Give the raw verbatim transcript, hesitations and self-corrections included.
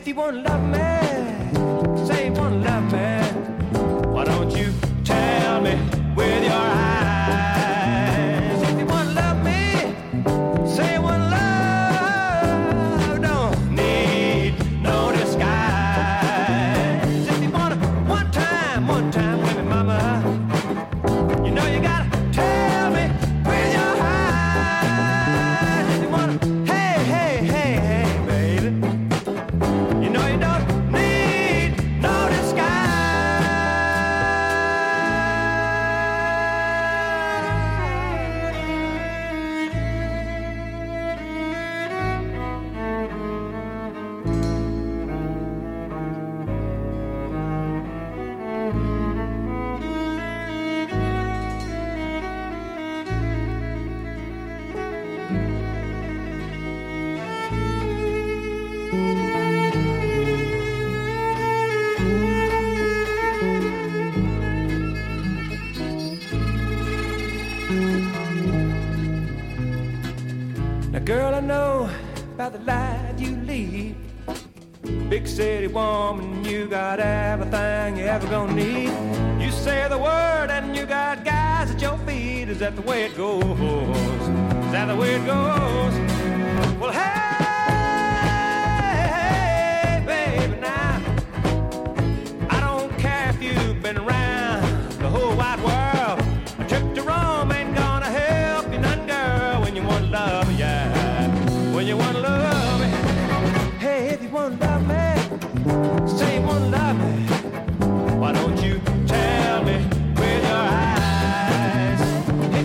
If you wanna love me, say you wanna love me, why don't you tell me with your eyes? If you wanna love me, say you wanna love, don't need no disguise. If you wanna one time, one time with me, mama, you know you gotta tell me with your eyes. If you wanna, hey, hey, hey, hey, baby, you know you don't need no disguise. Now, girl, I know about the life you lead. Big city woman, you got everything you ever gonna need. You say the word and you got guys at your feet. Is that the way it goes? Is that the way it goes? Well, hey, baby, now, I don't care if you've been around the whole wide world. A trip to Rome ain't gonna help you none, girl, when you want love, yeah. When you want love me. Hey, if you want love me, say you want love me, why don't you